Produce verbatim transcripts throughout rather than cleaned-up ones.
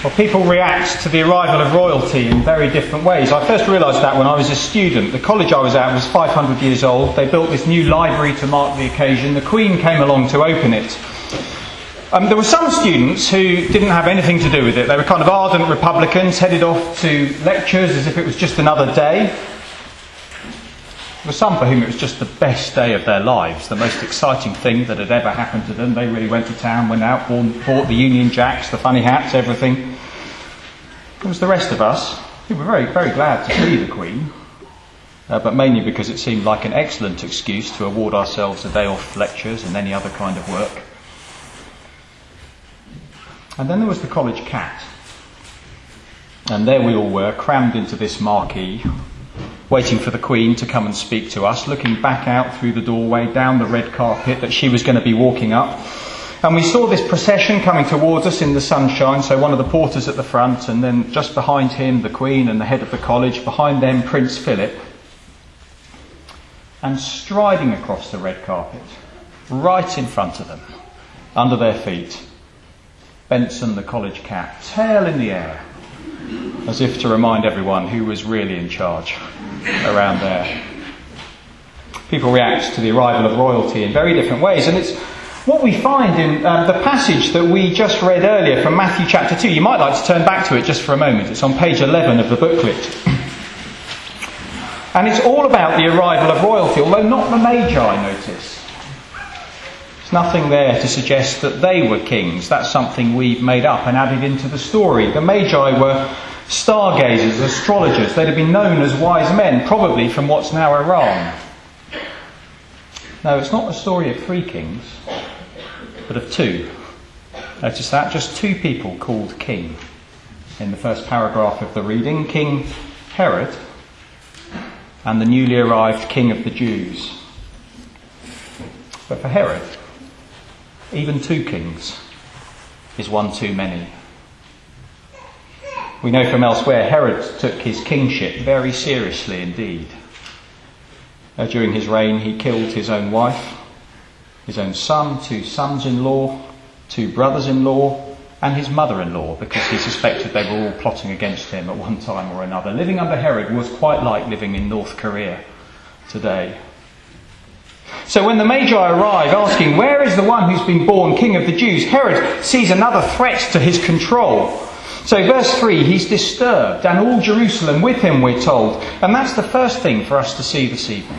Well, people react to the arrival of royalty in very different ways. I first realised that when I was a student. The college I was at was five hundred years old. They built this new library to mark the occasion. The Queen came along to open it. Um, there were some students who didn't have anything to do with it. They were kind of ardent Republicans, headed off to lectures as if it was just another day. There were some for whom it was just the best day of their lives, the most exciting thing that had ever happened to them. They really went to town, went out, bought the Union Jacks, the funny hats, everything. It was the rest of us who were very, very glad to see the Queen, uh, but mainly because it seemed like an excellent excuse to award ourselves a day off lectures and any other kind of work. And then there was the college cat. And there we all were, crammed into this marquee, waiting for the Queen to come and speak to us, looking back out through the doorway, down the red carpet that she was going to be walking up. And we saw this procession coming towards us in the sunshine, so one of the porters at the front, and then just behind him the Queen and the head of the college, behind them Prince Philip. And striding across the red carpet, right in front of them, under their feet, Benson the college cat, tail in the air, as if to remind everyone who was really in charge around there. People react to the arrival of royalty in very different ways, and it's what we find in uh, the passage that we just read earlier from Matthew chapter two. You might like to turn back to it just for a moment. It's on page eleven of the booklet. And it's all about the arrival of royalty, although not the Magi, notice. There's nothing there to suggest that they were kings. That's something we've made up and added into the story. The Magi were stargazers, astrologers. They'd have been known as wise men, probably from what's now Iran. No, it's not the story of three kings, but of two. Notice that, just two people called king in the first paragraph of the reading. King Herod and the newly arrived king of the Jews. But for Herod, even two kings is one too many. We know from elsewhere Herod took his kingship very seriously indeed. Uh, during his reign he killed his own wife, his own son, two sons-in-law, two brothers-in-law, and his mother-in-law, because he suspected they were all plotting against him at one time or another. Living under Herod was quite like living in North Korea today. So when the Magi arrive asking, where is the one who's been born king of the Jews? Herod sees another threat to his control. So verse three, he's disturbed, and all Jerusalem with him, we're told. And that's the first thing for us to see this evening.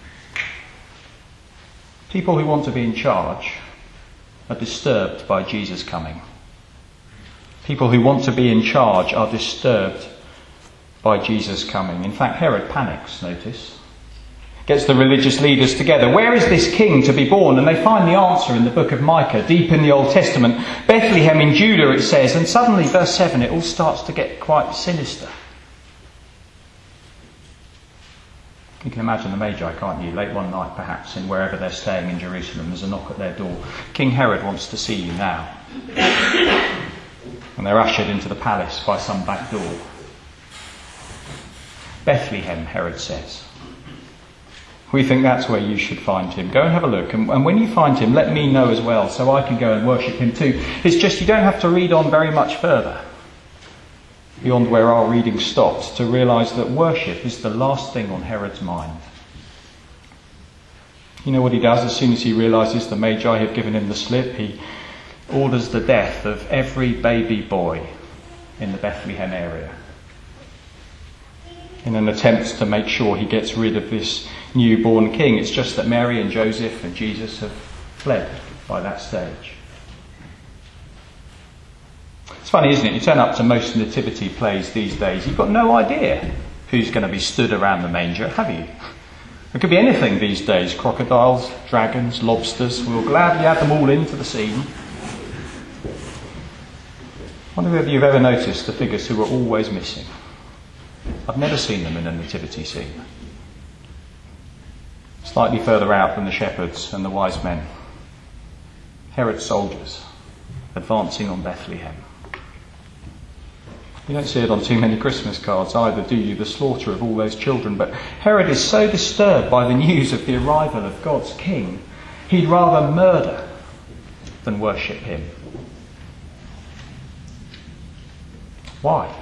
People who want to be in charge are disturbed by Jesus coming. People who want to be in charge are disturbed by Jesus coming. In fact, Herod panics, notice. Gets the religious leaders together. Where is this king to be born? And they find the answer in the book of Micah, deep in the Old Testament. Bethlehem in Judah, it says. And suddenly, verse seven, it all starts to get quite sinister. You can imagine the Magi, can't you? Late one night, perhaps, in wherever they're staying in Jerusalem, there's a knock at their door. King Herod wants to see you now. And they're ushered into the palace by some back door. Bethlehem, Herod says. We think that's where you should find him. Go and have a look. And, and when you find him, let me know as well, so I can go and worship him too. It's just you don't have to read on very much further, beyond where our reading stopped, to realise that worship is the last thing on Herod's mind. You know what he does as soon as he realises the Magi have given him the slip? He orders the death of every baby boy in the Bethlehem area, in an attempt to make sure he gets rid of this newborn king. It's just that Mary and Joseph and Jesus have fled by that stage. It's funny, isn't it? You turn up to most nativity plays these days, you've got no idea who's going to be stood around the manger, have you? It could be anything these days. Crocodiles, dragons, lobsters. We'll gladly add them all into the scene. I wonder if you've ever noticed the figures who are always missing. I've never seen them in a nativity scene. Slightly further out than the shepherds and the wise men. Herod's soldiers advancing on Bethlehem. You don't see it on too many Christmas cards either, do you? The slaughter of all those children. But Herod is so disturbed by the news of the arrival of God's king, he'd rather murder than worship him. Why?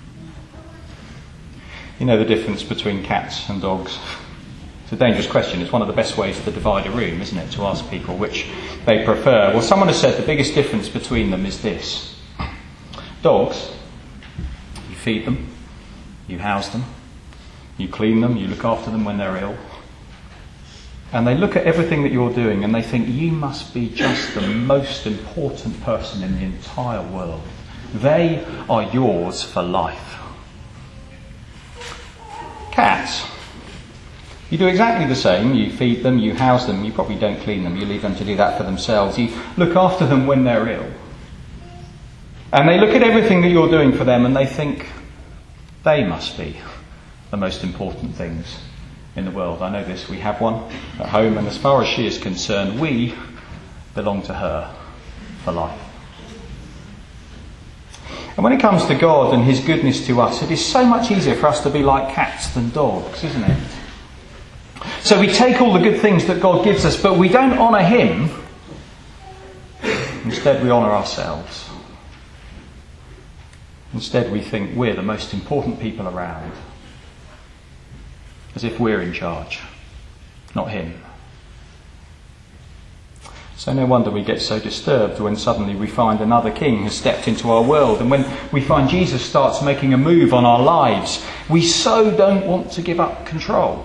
You know the difference between cats and dogs? It's a dangerous question. It's one of the best ways to divide a room, isn't it? To ask people which they prefer. Well, someone has said the biggest difference between them is this. Dogs, you feed them, you house them, you clean them, you look after them when they're ill. And they look at everything that you're doing and they think, you must be just the most important person in the entire world. They are yours for life. Cats, you do exactly the same. You feed them, you house them, you probably don't clean them, you leave them to do that for themselves. You look after them when they're ill. And they look at everything that you're doing for them and they think, they must be the most important things in the world. I know this, we have one at home, and as far as she is concerned, we belong to her for life. And when it comes to God and his goodness to us, it is so much easier for us to be like cats than dogs, isn't it? So we take all the good things that God gives us, but we don't honour him. Instead, we honour ourselves. Instead, we think we're the most important people around. As if we're in charge, not him. So no wonder we get so disturbed when suddenly we find another king has stepped into our world, and when we find Jesus starts making a move on our lives, we so don't want to give up control.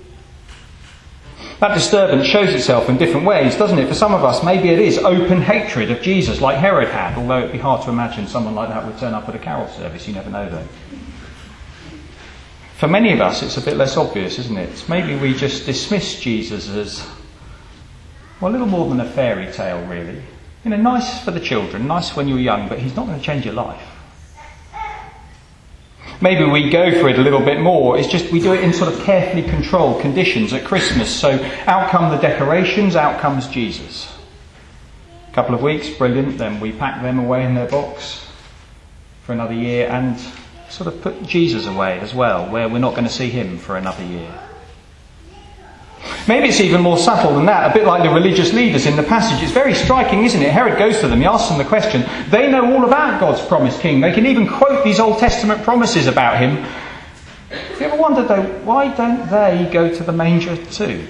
That disturbance shows itself in different ways, doesn't it? For some of us, maybe it is open hatred of Jesus, like Herod had, although it'd be hard to imagine someone like that would turn up at a carol service. You never know, though. For many of us, it's a bit less obvious, isn't it? Maybe we just dismiss Jesus as, well, a little more than a fairy tale, really. You know, nice for the children, nice when you're young, but he's not going to change your life. Maybe we go for it a little bit more. It's just we do it in sort of carefully controlled conditions at Christmas. So out come the decorations, out comes Jesus. A couple of weeks, brilliant. Then we pack them away in their box for another year and sort of put Jesus away as well, where we're not going to see him for another year. Maybe it's even more subtle than that, a bit like the religious leaders in the passage. It's very striking, isn't it? Herod goes to them, he asks them the question. They know all about God's promised king. They can even quote these Old Testament promises about him. Have you ever wondered, though, why don't they go to the manger too?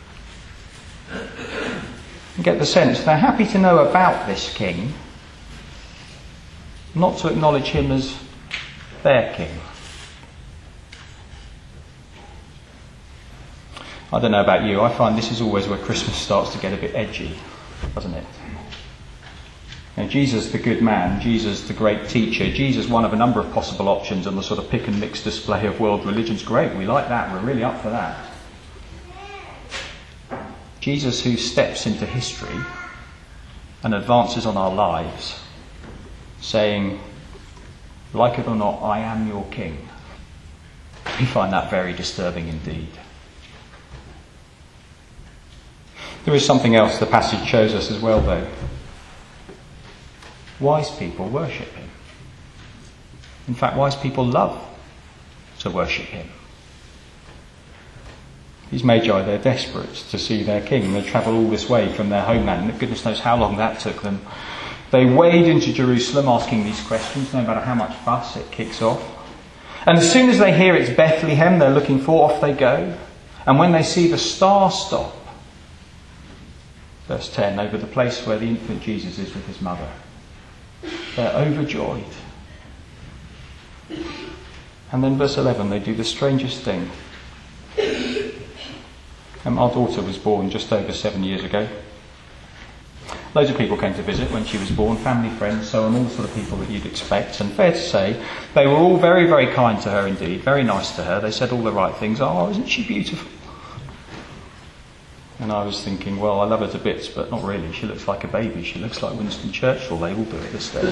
You get the sense they're happy to know about this king, not to acknowledge him as their king. I don't know about you, I find this is always where Christmas starts to get a bit edgy, doesn't it? You know, Jesus the good man, Jesus the great teacher, Jesus one of a number of possible options on the sort of pick and mix display of world religions. Great, we like that, we're really up for that. Jesus who steps into history and advances on our lives, saying, like it or not, I am your king. We find that very disturbing indeed. There is something else the passage shows us as well, though. Wise people worship him. In fact, wise people love to worship him. These magi, they're desperate to see their king. They travel all this way from their homeland. Goodness knows how long that took them. They wade into Jerusalem asking these questions, no matter how much fuss it kicks off. And as soon as they hear it's Bethlehem they're looking for, off they go. And when they see the star stop, verse ten, over the place where the infant Jesus is with his mother, they're overjoyed. And then verse eleven, they do the strangest thing. Um, our daughter was born just over seven years ago. Loads of people came to visit when she was born, family, friends, so on, all the sort of people that you'd expect. And fair to say, they were all very, very kind to her indeed, very nice to her. They said all the right things. Oh, isn't she beautiful? And I was thinking, well, I love her to bits, but not really. She looks like a baby. She looks like Winston Churchill. They all do at this stage.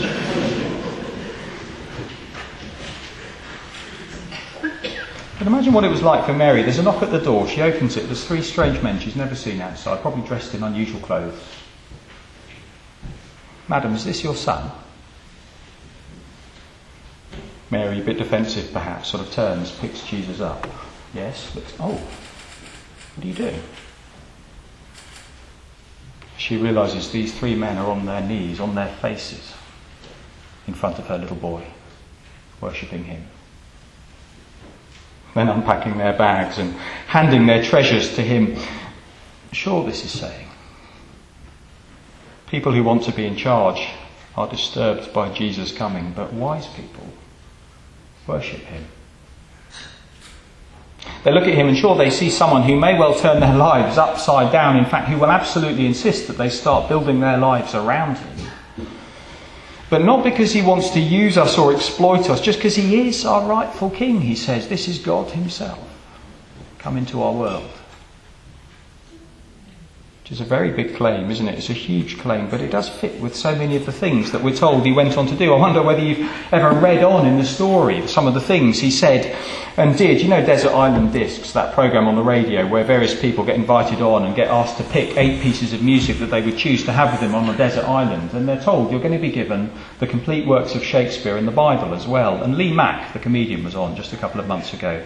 But imagine what it was like for Mary. There's a knock at the door. She opens it. There's three strange men she's never seen outside, probably dressed in unusual clothes. Madam, is this your son? Mary, a bit defensive perhaps, sort of turns, picks Jesus up. Yes, looks, oh, what are you doing? She realises these three men are on their knees, on their faces, in front of her little boy. worshipping him. Then unpacking their bags and handing their treasures to him. Sure, this is saying. People who want to be in charge are disturbed by Jesus coming, but wise people worship him. They look at him and sure they see someone who may well turn their lives upside down, in fact who will absolutely insist that they start building their lives around him. But not because he wants to use us or exploit us, just because he is our rightful king, he says. This is God himself come into our world. Which is a very big claim, isn't it? It's a huge claim, but it does fit with so many of the things that we're told he went on to do. I wonder whether you've ever read on in the story some of the things he said and did. You know Desert Island Discs, that programme on the radio where various people get invited on and get asked to pick eight pieces of music that they would choose to have with them on a desert island. And they're told you're going to be given the complete works of Shakespeare and the Bible as well. And Lee Mack, the comedian, was on just a couple of months ago.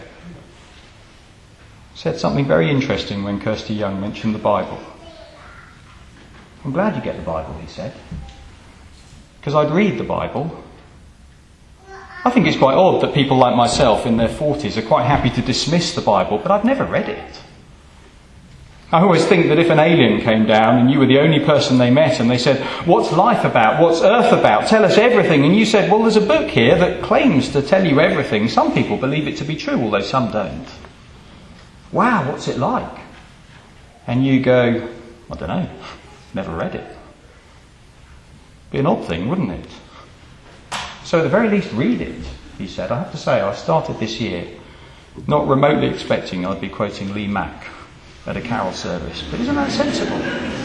Said something very interesting when Kirsty Young mentioned the Bible. I'm glad you get the Bible, he said, because I'd read the Bible. I think it's quite odd that people like myself in their forties are quite happy to dismiss the Bible, but I've never read it. I always think that if an alien came down and you were the only person they met and they said, what's life about? What's earth about? Tell us everything. And you said, well, there's a book here that claims to tell you everything. Some people believe it to be true, although some don't. Wow, what's it like? And you go, I don't know. Never read it. Be an odd thing, wouldn't it? So at the very least read it, he said. I have to say, I started this year not remotely expecting I'd be quoting Lee Mack at a carol service. But isn't that sensible?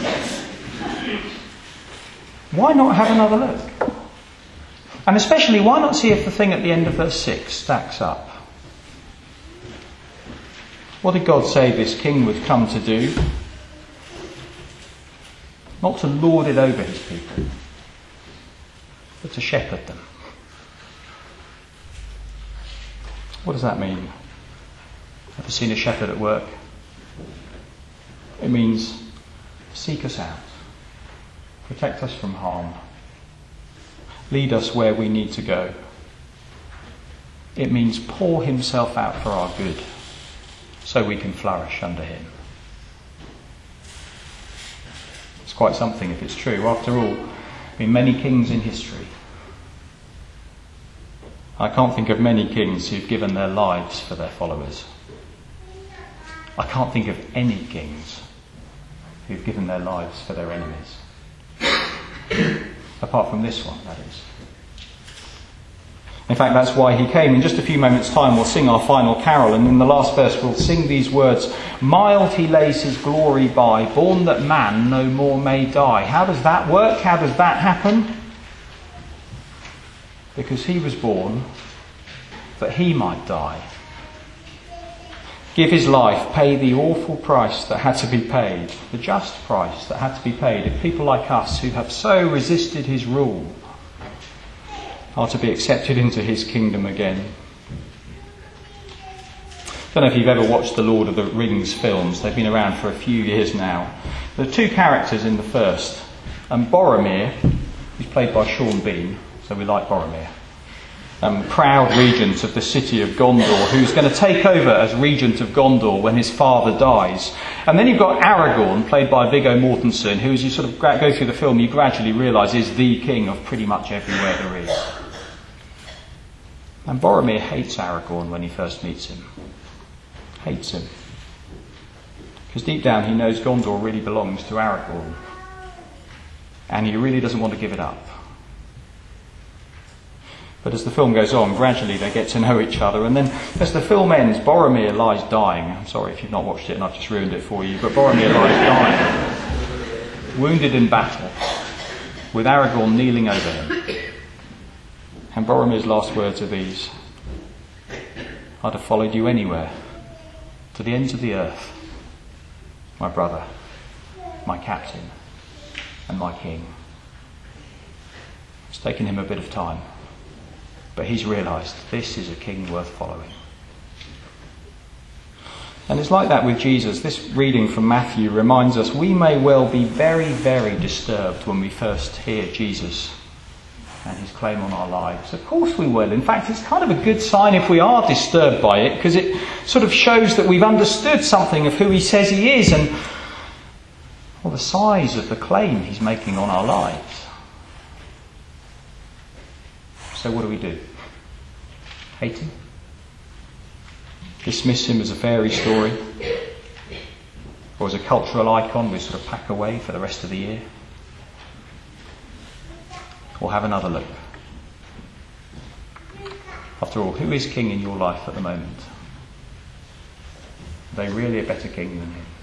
Why not have another look? And especially, why not see if the thing at the end of verse six stacks up? What did God say this king would come to do? Not to lord it over his people, but to shepherd them. What does that mean? Ever seen a shepherd at work? It means seek us out, protect us from harm, lead us where we need to go. It means pour himself out for our good, so we can flourish under him. Quite something if it's true. After all, there have been many kings in history. I can't think of many kings who've given their lives for their followers. I can't think of any kings who've given their lives for their enemies. Apart from this one, that is. In fact, that's why he came. In just a few moments' time, we'll sing our final carol, and in the last verse, we'll sing these words: mild he lays his glory by, born that man no more may die. How does that work? How does that happen? Because he was born that he might die. Give his life, pay the awful price that had to be paid, the just price that had to be paid, if people like us who have so resisted his rule are to be accepted into his kingdom again. I don't know if you've ever watched the Lord of the Rings films. They've been around for a few years now. There are two characters in the first. And Boromir, who's played by Sean Bean, so we like Boromir, um, proud regent of the city of Gondor, who's going to take over as regent of Gondor when his father dies. And then you've got Aragorn, played by Viggo Mortensen, who, as you sort of go through the film, you gradually realise is the king of pretty much everywhere there is. And Boromir hates Aragorn when he first meets him. Hates him. Because deep down he knows Gondor really belongs to Aragorn. And he really doesn't want to give it up. But as the film goes on, gradually they get to know each other. And then as the film ends, Boromir lies dying. I'm sorry if you've not watched it and I've just ruined it for you. But Boromir lies dying. Wounded in battle. With Aragorn kneeling over him. And Boromir's last words are these: I'd have followed you anywhere, to the ends of the earth, my brother, my captain, and my king. It's taken him a bit of time, but he's realised this is a king worth following. And it's like that with Jesus. This reading from Matthew reminds us we may well be very, very disturbed when we first hear Jesus and his claim on our lives? Of course we will. In fact, it's kind of a good sign if we are disturbed by it, because it sort of shows that we've understood something of who he says he is and well, the size of the claim he's making on our lives. So what do we do? Hate him? Dismiss him as a fairy story? Or as a cultural icon we sort of pack away for the rest of the year? Or have another look? After all, who is king in your life at the moment? Are they really a better king than him?